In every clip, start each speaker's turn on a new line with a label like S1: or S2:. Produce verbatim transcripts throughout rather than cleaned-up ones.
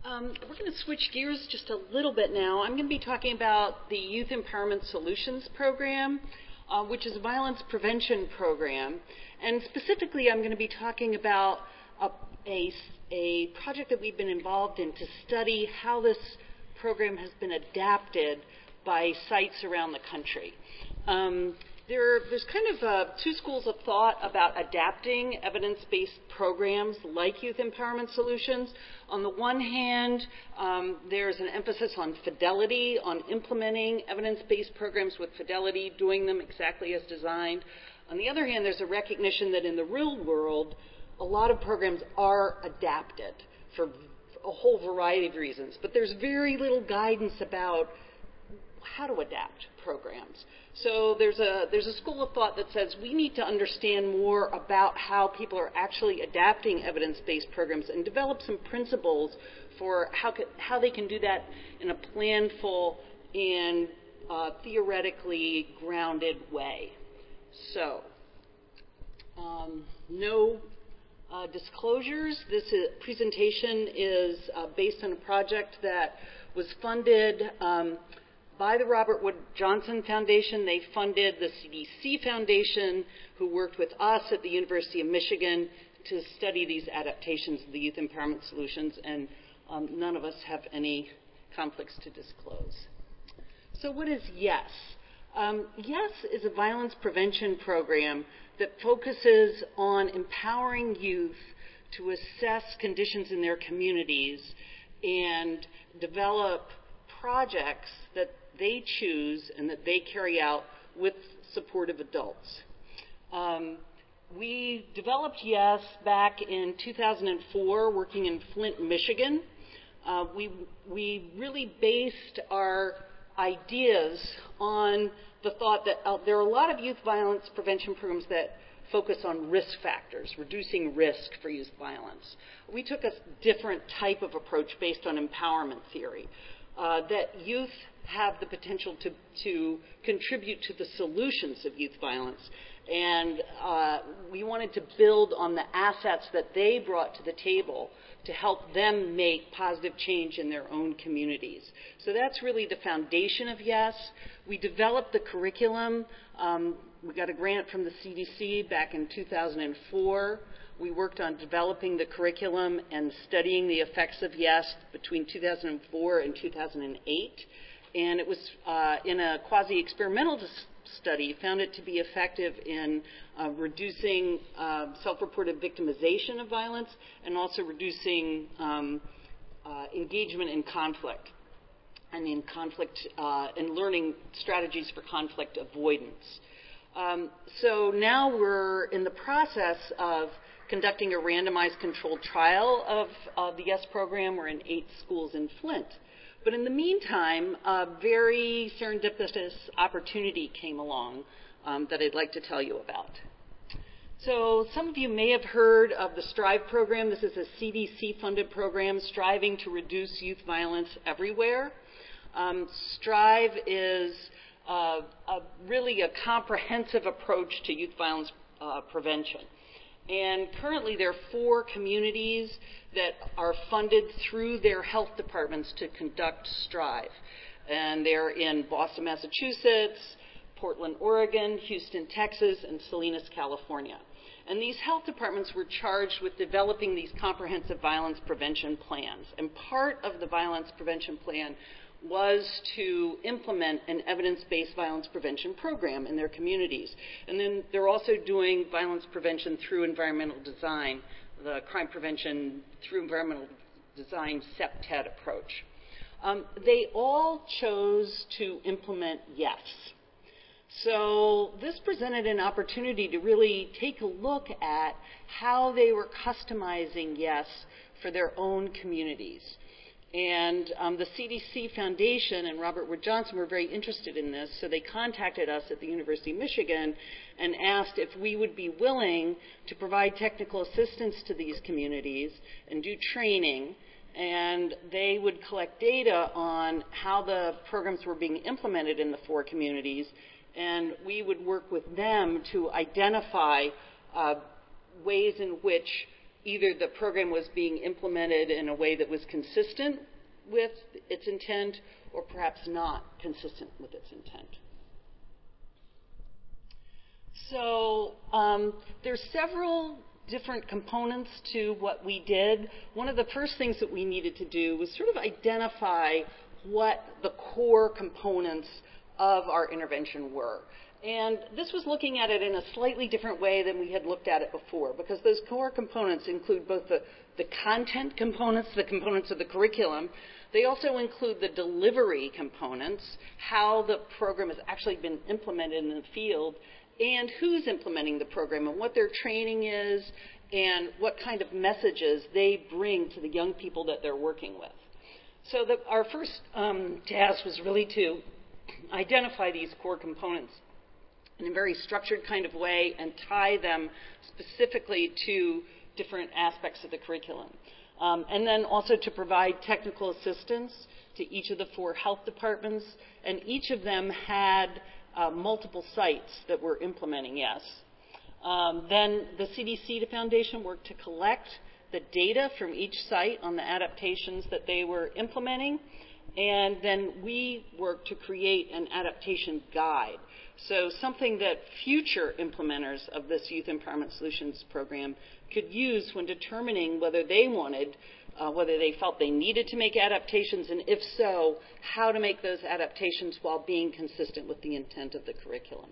S1: Um, we're going to switch gears just a little bit now. I'm going to be talking about the Youth Empowerment Solutions Program, uh, which is a violence prevention program. And specifically, I'm going to be talking about a, a, a project that we've been involved in to study how this program has been adapted by sites around the country. Um, There, there's kind of uh, two schools of thought about adapting evidence-based programs like Youth Empowerment Solutions. On the one hand, um, there's an emphasis on fidelity, on implementing evidence-based programs with fidelity, doing them exactly as designed. On the other hand, there's a recognition that in the real world, a lot of programs are adapted for a whole variety of reasons. But there's very little guidance about how to adapt programs. So there's a there's a school of thought that says we need to understand more about how people are actually adapting evidence-based programs and develop some principles for how ca- how they can do that in a planful and uh, theoretically grounded way. So um, no uh, disclosures. This is, presentation is uh, based on a project that was funded um, by the Robert Wood Johnson Foundation. They funded the C D C Foundation, who worked with us at the University of Michigan to study these adaptations of the Youth Empowerment Solutions, and um, none of us have any conflicts to disclose. So what is YES? Um, YES is a violence prevention program that focuses on empowering youth to assess conditions in their communities and develop projects that they choose and that they carry out with supportive adults. Um, we developed YES back in two thousand four, working in Flint, Michigan. Uh, we, we really based our ideas on the thought that uh, there are a lot of youth violence prevention programs that focus on risk factors, reducing risk for youth violence. We took a different type of approach based on empowerment theory. Uh, that youth have the potential to, to contribute to the solutions of youth violence. And uh, we wanted to build on the assets that they brought to the table to help them make positive change in their own communities. So that's really the foundation of YES. We developed the curriculum. Um, we got a grant from the C D C back in two thousand four. We worked on developing the curriculum and studying the effects of YES between two thousand four and two thousand eight. And it was uh, in a quasi-experimental study, found it to be effective in uh, reducing uh, self-reported victimization of violence and also reducing um, uh, engagement in conflict and in conflict uh, and learning strategies for conflict avoidance. Um, so now we're in the process of conducting a randomized controlled trial of uh, the YES program. We're in eight schools in Flint. But in the meantime, a very serendipitous opportunity came along um, that I'd like to tell you about. So some of you may have heard of the STRIVE program. This is a C D C-funded program striving to reduce youth violence everywhere. Um, STRIVE is uh, a, really a comprehensive approach to youth violence uh, prevention. And currently there are four communities that are funded through their health departments to conduct STRIVE. And they're in Boston, Massachusetts, Portland, Oregon, Houston, Texas, and Salinas, California. And these health departments were charged with developing these comprehensive violence prevention plans. And part of the violence prevention plan was to implement an evidence-based violence prevention program in their communities. And then they're also doing violence prevention through environmental design, the crime prevention through environmental design C E P T E D approach. Um, they all chose to implement YES. So this presented an opportunity to really take a look at how they were customizing YES for their own communities. And um, the C D C Foundation and Robert Wood Johnson were very interested in this, so they contacted us at the University of Michigan and asked if we would be willing to provide technical assistance to these communities and do training, and they would collect data on how the programs were being implemented in the four communities, and we would work with them to identify uh, ways in which either the program was being implemented in a way that was consistent with its intent or perhaps not consistent with its intent. So um, there's several different components to what we did. One of the first things that we needed to do was sort of identify what the core components of our intervention were. And this was looking at it in a slightly different way than we had looked at it before, because those core components include both the, the content components, the components of the curriculum. They also include the delivery components, how the program has actually been implemented in the field, and who's implementing the program and what their training is and what kind of messages they bring to the young people that they're working with. So the, our first um, task was really to identify these core components in a very structured kind of way and tie them specifically to different aspects of the curriculum. Um, and then also to provide technical assistance to each of the four health departments, and each of them had uh, multiple sites that were implementing YES. Um, then the C D C Foundation worked to collect the data from each site on the adaptations that they were implementing, and then we worked to create an adaptation guide. So something that future implementers of this Youth Empowerment Solutions program could use when determining whether they wanted, uh, whether they felt they needed to make adaptations, and if so, how to make those adaptations while being consistent with the intent of the curriculum.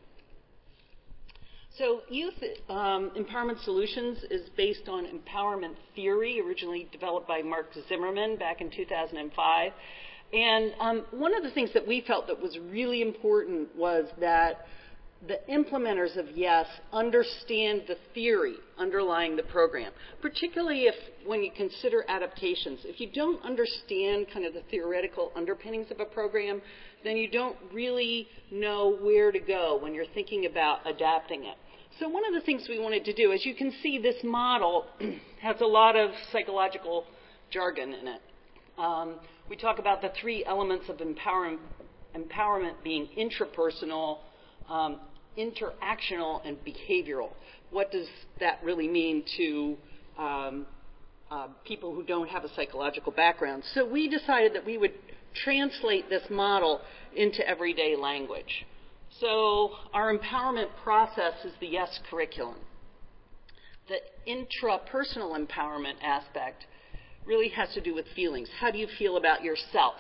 S1: So Youth um, Empowerment Solutions is based on empowerment theory, originally developed by Mark Zimmerman back in two thousand five. And um, one of the things that we felt that was really important was that the implementers of YES understand the theory underlying the program, particularly if, when you consider adaptations, if you don't understand kind of the theoretical underpinnings of a program, then you don't really know where to go when you're thinking about adapting it. So one of the things we wanted to do, as you can see, this model has a lot of psychological jargon in it. Um, we talk about the three elements of empower empowerment being intrapersonal, um, interactional, and behavioral. What does that really mean to um, uh, people who don't have a psychological background? So we decided that we would translate this model into everyday language. So our empowerment process is the YES curriculum. The intrapersonal empowerment aspect really has to do with feelings. How do you feel about yourself?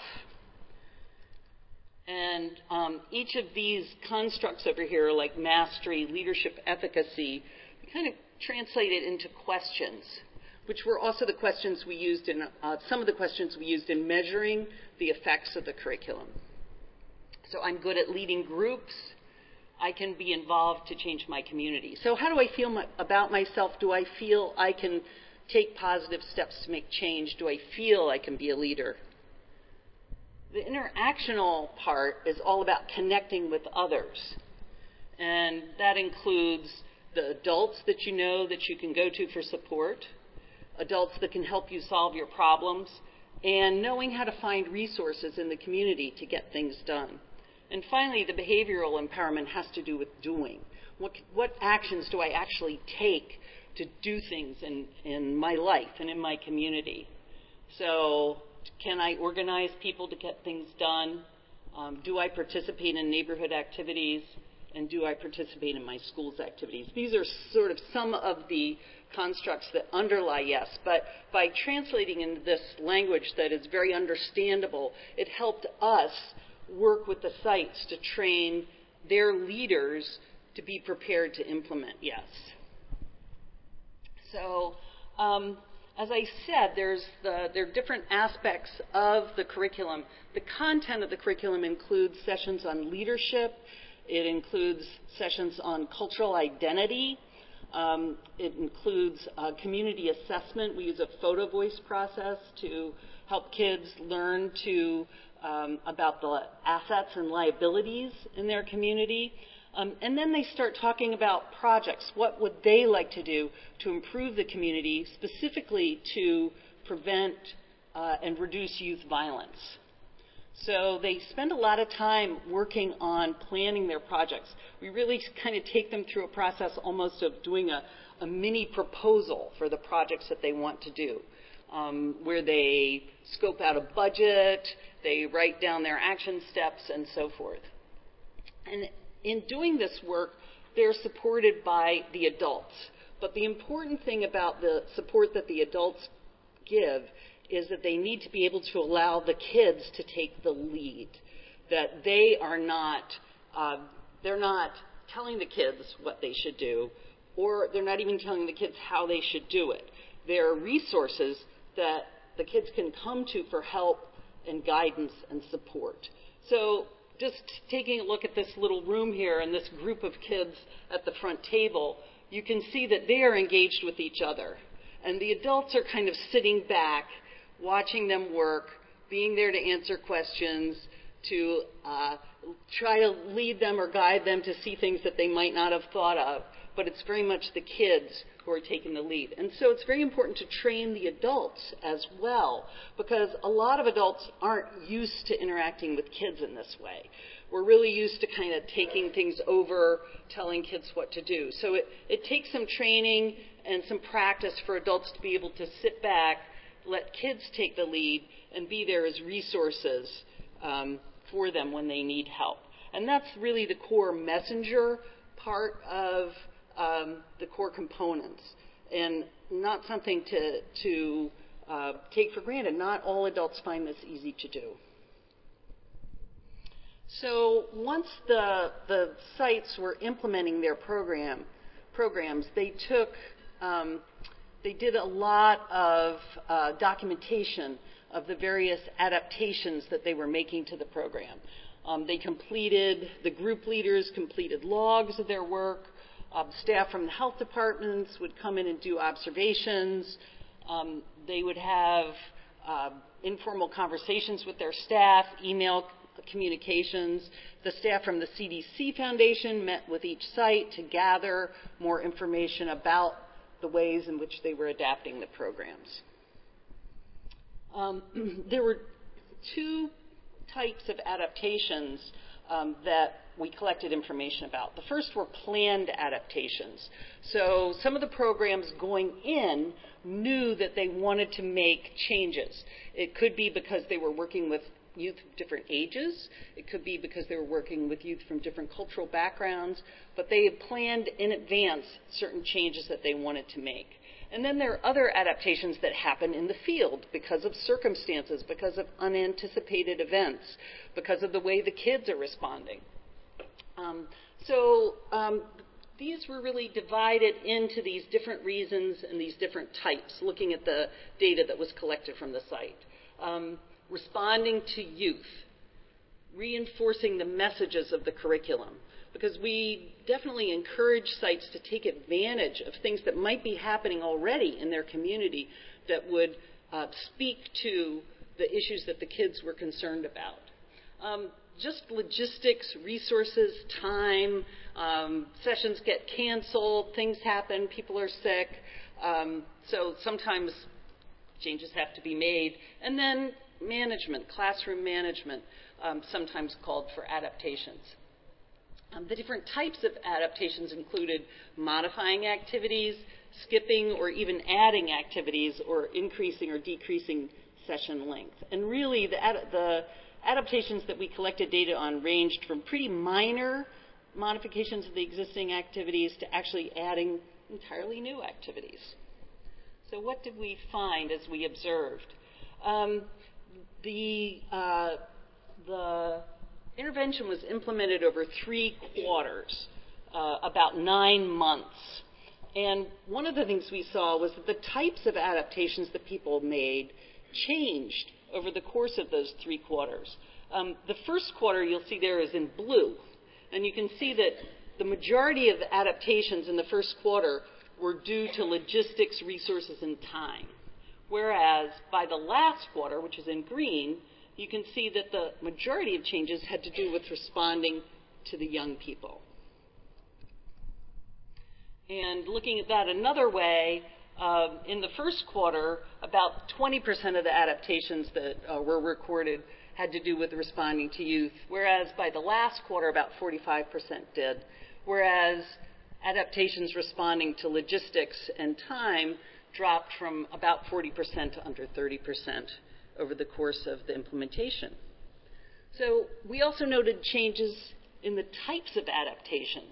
S1: And um, each of these constructs over here, like mastery, leadership, efficacy, we kind of translate it into questions, which were also the questions we used in, uh, some of the questions we used in measuring the effects of the curriculum. So I'm good at leading groups. I can be involved to change my community. So how do I feel my, about myself? Do I feel I can take positive steps to make change? Do I feel I can be a leader? The interactional part is all about connecting with others. And that includes the adults that you know that you can go to for support, adults that can help you solve your problems, and knowing how to find resources in the community to get things done. And finally, the behavioral empowerment has to do with doing. What, what actions do I actually take to do things in, in my life and in my community? So can I organize people to get things done? Um, do I participate in neighborhood activities? And do I participate in my school's activities? These are sort of some of the constructs that underlie YES, but by translating into this language that is very understandable, it helped us work with the sites to train their leaders to be prepared to implement YES. So, um, as I said, there's the, there are different aspects of the curriculum. The content of the curriculum includes sessions on leadership. It includes sessions on cultural identity. Um, it includes uh, community assessment. We use a photo voice process to help kids learn to um, about the assets and liabilities in their community. Um, and then they start talking about projects. What would they like to do to improve the community, specifically to prevent uh, and reduce youth violence? So they spend a lot of time working on planning their projects. We really kind of take them through a process almost of doing a, a mini proposal for the projects that they want to do, um, where they scope out a budget, they write down their action steps, and so forth. And in doing this work, they're supported by the adults. But the important thing about the support that the adults give is that they need to be able to allow the kids to take the lead, that they are not, uh, they're not telling the kids what they should do, or they're not even telling the kids how they should do it. There are resources that the kids can come to for help and guidance and support. So just taking a look at this little room here and this group of kids at the front table, you can see that they are engaged with each other. And the adults are kind of sitting back, watching them work, being there to answer questions, to uh, try to lead them or guide them to see things that they might not have thought of. But it's very much the kids who are taking the lead. And so it's very important to train the adults as well, because a lot of adults aren't used to interacting with kids in this way. We're really used to kind of taking things over, telling kids what to do. So it, it takes some training and some practice for adults to be able to sit back, let kids take the lead, and be there as resources um, for them when they need help. And that's really the core messenger part of um, the core components, and not something to, to uh, take for granted. Not all adults find this easy to do. So once the, the sites were implementing their program, programs, they took um, They did a lot of uh, documentation of the various adaptations that they were making to the program. Um, they completed, the group leaders completed logs of their work. Uh, staff from the health departments would come in and do observations. Um, they would have uh, informal conversations with their staff, email communications. The staff from the C D C Foundation met with each site to gather more information about the ways in which they were adapting the programs. Um, there were two types of adaptations um, that we collected information about. The first were planned adaptations. So some of the programs going in knew that they wanted to make changes. It could be because they were working with youth of different ages. It could be because they were working with youth from different cultural backgrounds, but they had planned in advance certain changes that they wanted to make. And then there are other adaptations that happen in the field because of circumstances, because of unanticipated events, because of the way the kids are responding. Um, so um, these were really divided into these different reasons and these different types, looking at the data that was collected from the site. Um, responding to youth, reinforcing the messages of the curriculum, because we definitely encourage sites to take advantage of things that might be happening already in their community that would uh, speak to the issues that the kids were concerned about. Um, just logistics, resources, time, um, sessions get canceled, things happen, people are sick, um, so sometimes changes have to be made. And then management, classroom management, um, sometimes called for adaptations. Um, the different types of adaptations included modifying activities, skipping or even adding activities, or increasing or decreasing session length. And really, the, ad the adaptations that we collected data on ranged from pretty minor modifications of the existing activities to actually adding entirely new activities. So what did we find as we observed? Um, the, uh, the intervention was implemented over three quarters, uh, about nine months. And one of the things we saw was that the types of adaptations that people made changed over the course of those three quarters. Um, the first quarter you'll see there is in blue. And you can see that the majority of the adaptations in the first quarter were due to logistics, resources, and time. Whereas by the last quarter, which is in green, you can see that the majority of changes had to do with responding to the young people. And looking at that another way, Um, in the first quarter, about twenty percent of the adaptations that uh, were recorded had to do with responding to youth, whereas by the last quarter, about forty-five percent did, whereas adaptations responding to logistics and time dropped from about forty percent to under thirty percent over the course of the implementation. So we also noted changes in the types of adaptations.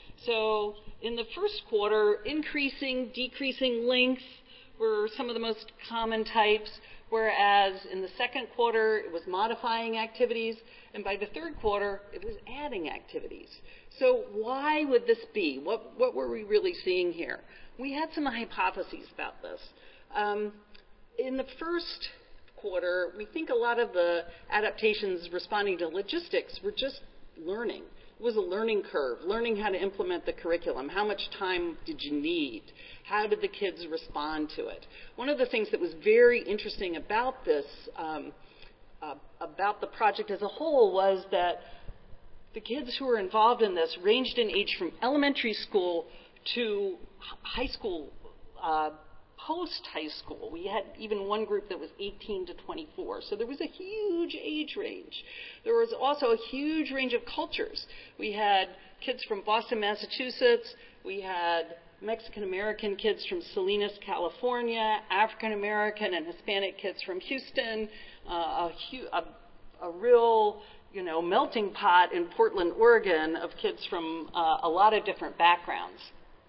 S1: So in the first quarter, increasing, decreasing length were some of the most common types, whereas in the second quarter, it was modifying activities, and by the third quarter, it was adding activities. So why would this be? What, what were we really seeing here? We had some hypotheses about this. Um, in the first quarter, we think a lot of the adaptations responding to logistics were just learning. It was a learning curve, learning how to implement the curriculum. How much time did you need? How did the kids respond to it? One of the things that was very interesting about this, um, uh, about the project as a whole, was that the kids who were involved in this ranged in age from elementary school to high school, uh, post-high school. We had even one group that was eighteen to twenty-four. So there was a huge age range. There was also a huge range of cultures. We had kids from Boston, Massachusetts. We had Mexican-American kids from Salinas, California, African-American and Hispanic kids from Houston, uh, a, hu- a, a real, you know, melting pot in Portland, Oregon of kids from uh, a lot of different backgrounds.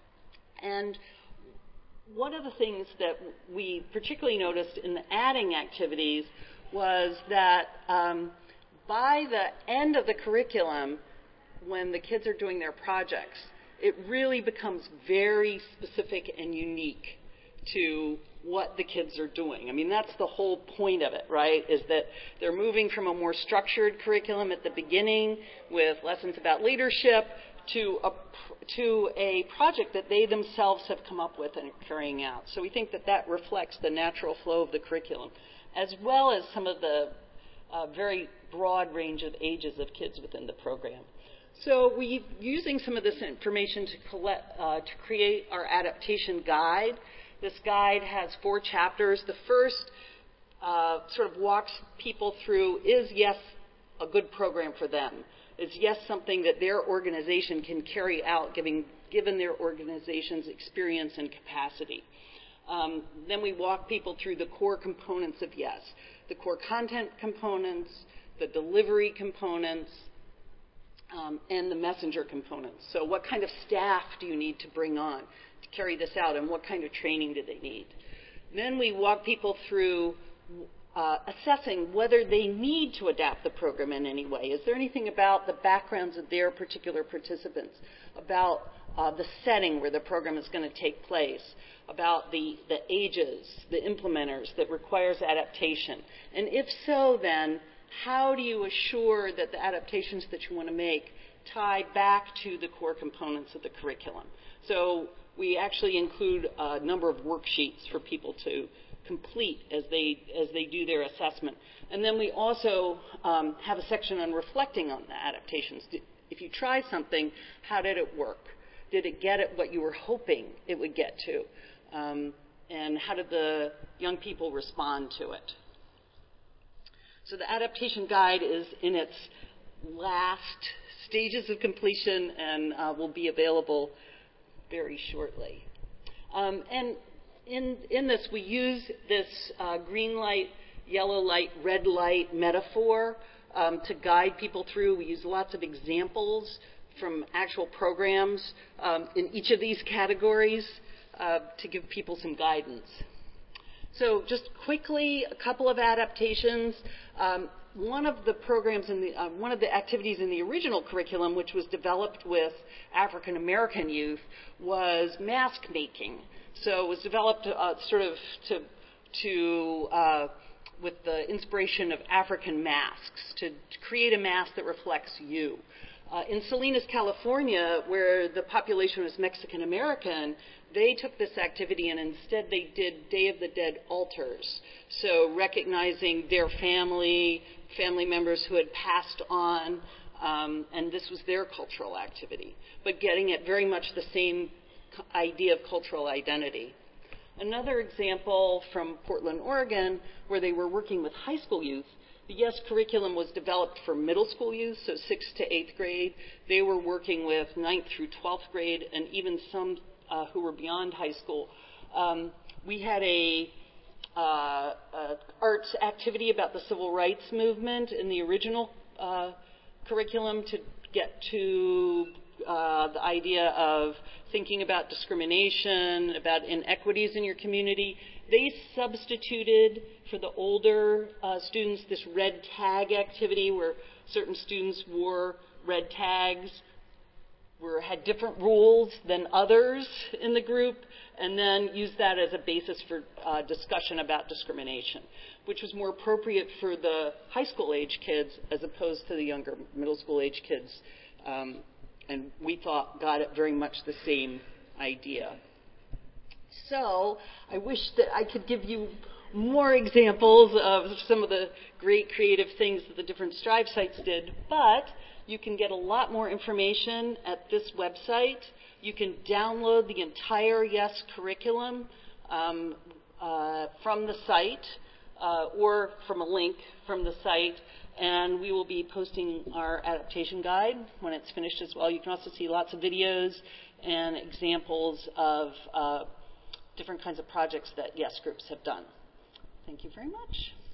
S1: And one of the things that we particularly noticed in the adding activities was that um, by the end of the curriculum, when the kids are doing their projects, it really becomes very specific and unique to what the kids are doing. I mean, that's the whole point of it, right, is that they're moving from a more structured curriculum at the beginning with lessons about leadership to a, to a project that they themselves have come up with and are carrying out. So we think that that reflects the natural flow of the curriculum, as well as some of the uh, very broad range of ages of kids within the program. So we're using some of this information to, collect, uh, to create our adaptation guide. This guide has four chapters. The first uh, sort of walks people through, is yes a good program for them? Is yes something that their organization can carry out, given, given their organization's experience and capacity? Um, then we walk people through the core components of yes, the core content components, the delivery components, um, and the messenger components. So what kind of staff do you need to bring on to carry this out, and what kind of training do they need? Then we walk people through Uh, assessing whether they need to adapt the program in any way. Is there anything about the backgrounds of their particular participants, about uh, the setting where the program is going to take place, about the, the ages, the implementers that requires adaptation? And if so, then how do you assure that the adaptations that you want to make tie back to the core components of the curriculum? So we actually include a number of worksheets for people to complete as they as they do their assessment. And then we also um, have a section on reflecting on the adaptations. If you try something, how did it work? Did it get at what you were hoping it would get to? Um, and how did the young people respond to it? So the adaptation guide is in its last stages of completion and uh, will be available very shortly. Um, and In, in this, we use this uh, green light, yellow light, red light metaphor um, to guide people through. We use lots of examples from actual programs um, in each of these categories uh, to give people some guidance. So just quickly, a couple of adaptations. Um, one of the programs in the, uh, one of the activities in the original curriculum, which was developed with African American youth, was mask making. So it was developed uh, sort of to, to uh, with the inspiration of African masks, to, to create a mask that reflects you. Uh, in Salinas, California, where the population was Mexican American, they took this activity and instead they did Day of the Dead altars. So recognizing their family, family members who had passed on, um, and this was their cultural activity, but getting at very much the same idea of cultural identity. Another example from Portland, Oregon, where they were working with high school youth. The YES curriculum was developed for middle school youth, so sixth to eighth grade. They were working with ninth through twelfth grade, and even some uh, who were beyond high school. Um, we had a, uh, a arts activity about the civil rights movement in the original uh, curriculum to get to uh, the idea of thinking about discrimination, about inequities in your community. They substituted for the older uh, students this red tag activity where certain students wore red tags, were, had different rules than others in the group, and then used that as a basis for uh, discussion about discrimination, which was more appropriate for the high school age kids as opposed to the younger middle school age kids. Um, and we thought got it very much the same idea. So I wish that I could give you more examples of some of the great creative things that the different Strive sites did, but you can get a lot more information at this website. You can download the entire YES curriculum um, uh, from the site uh, or from a link from the site, and we will be posting our adaptation guide when it's finished as well. You can also see lots of videos and examples of uh, different kinds of projects that YES groups have done. Thank you very much.